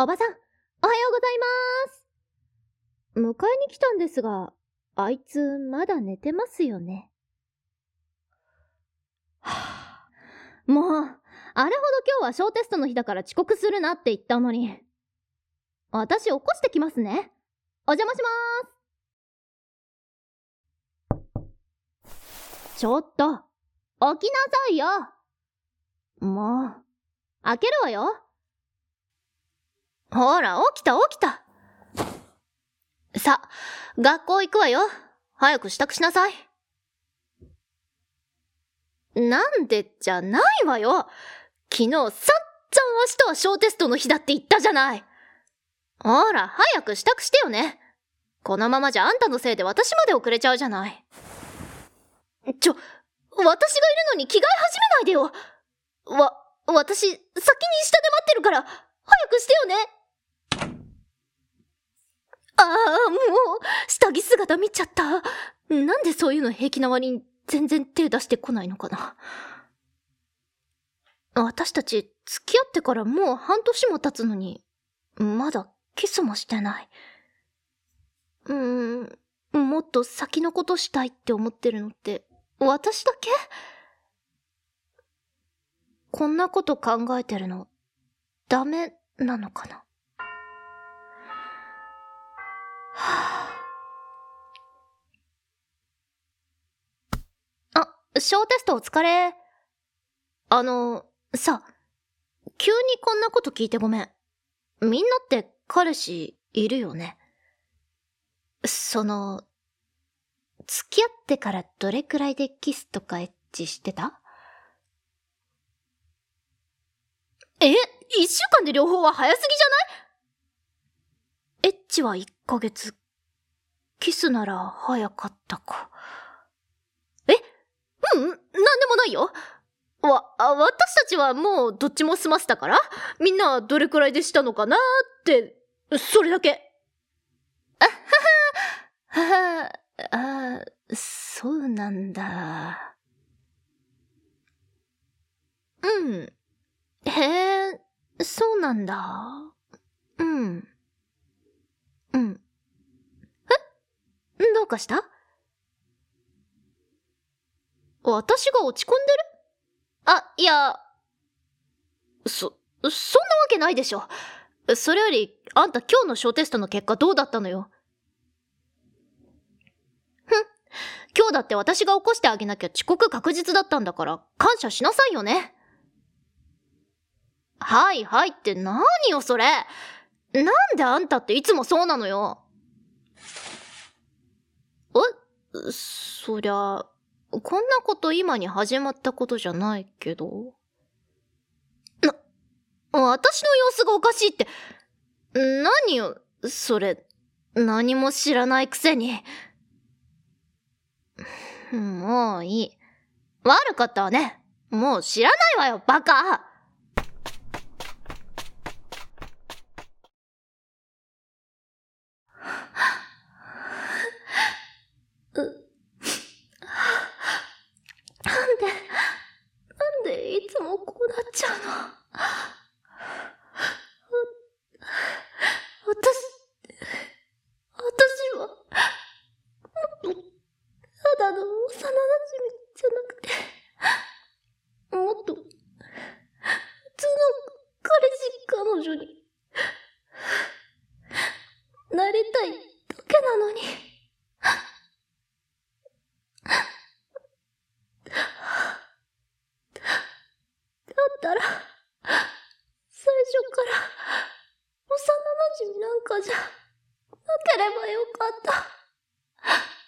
おばさん、おはようございます。迎えに来たんですが、あいつまだ寝てますよね。はぁ、もう、あれほど今日は小テストの日だから遅刻するなって言ったのに。私起こしてきますね。お邪魔しまーす。ちょっと、起きなさいよ。もう、開けるわよ。ほら、起きた。さ、学校行くわよ。早く支度しなさい。なんでじゃないわよ。昨日さっちゃん明日は小テストの日だって言ったじゃない。ほら、早く支度してよね。このままじゃあんたのせいで私まで遅れちゃうじゃない。私がいるのに着替え始めないでよ。私、先に下で待ってるから、早くしてよね。ああ、もう、下着姿見ちゃった。なんでそういうの平気な割に全然手出してこないのかな。私たち付き合ってからもう半年も経つのに、まだキスもしてない。もっと先のことしたいって思ってるのって私だけ？こんなこと考えてるのダメなのかな。小テストお疲れ。さ、急にこんなこと聞いてごめん。みんなって彼氏いるよね。付き合ってからどれくらいでキスとかエッチしてた？1週間で両方は早すぎじゃない？エッチは1ヶ月。キスなら早かったか。なんでもないよ。私たちはもうどっちも済ませたから、みんなはどれくらいでしたのかなって、それだけ。そうなんだ。へえ、そうなんだ。どうかした？私が落ち込んでる？いや、そんなわけないでしょ。それより、あんた今日の小テストの結果どうだったのよ。今日だって私が起こしてあげなきゃ遅刻確実だったんだから、感謝しなさいよね。はいって何よそれ。なんであんたっていつもそうなのよ。そりゃ、こんなこと今に始まったことじゃないけど。私の様子がおかしいって、何よ、それ、何も知らないくせに。もういい。悪かったわね。もう知らないわよ、バカ。なんでいつもこうなっちゃうの？私は、ただの幼馴染じゃなくて、もっと、普通の彼氏彼女に、なりたいだけなのに。だったら、最初から、幼馴染なんかじゃなければよかった。